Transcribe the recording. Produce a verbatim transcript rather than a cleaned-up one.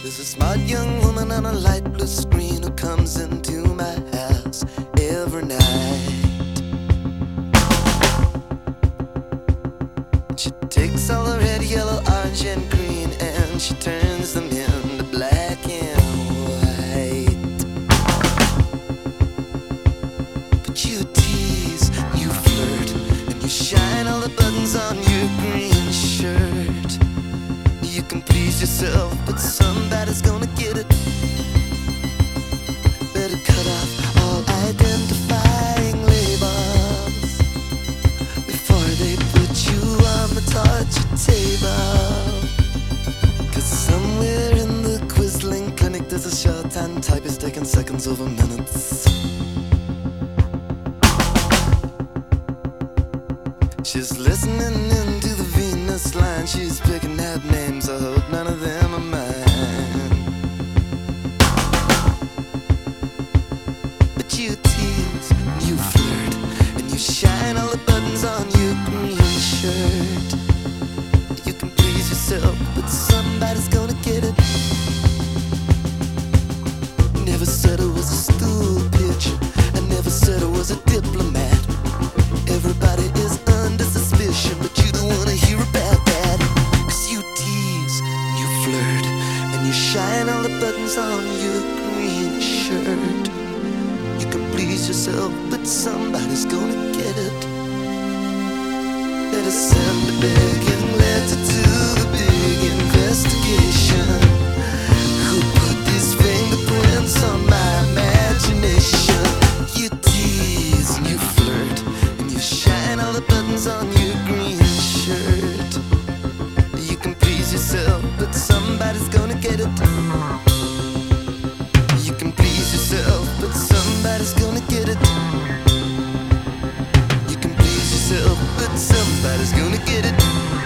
There's a smart young woman on a light blue screen who comes into my house every night. She takes all the red, yellow, orange, and green and she turns them into black and white. But you tease, you flirt, and you shine all the buttons on your green shirt. You can please yourself, but somebody's gonna get it. Better cut off all identifying labels before they put you on the torture table. Cause somewhere in the Quisling clinic there's a shorthand typist taking seconds over minutes. She's listening into the Venus line. She's picking out names, I hope none of them are mine. But you tease, you flirt, and you shine all the buttons on your green shirt. You can please yourself, but somebody's gonna get it. Never said I was a stool pigeon, I never said I was a diplomat. Everybody is under suspicion, but you don't wanna hear about that. Cause you tease, and you flirt, and you shine all the buttons on your green shirt. You can please yourself, but somebody's gonna get it. Better send a begging letter to the big investigation. Who put these fingerprints on my imagination? You tease and you flirt, and you shine all the buttons on your green shirt. You can please yourself, but somebody's gonna get it. You can please yourself, but somebody's gonna get it. You can please yourself, but somebody's gonna get it.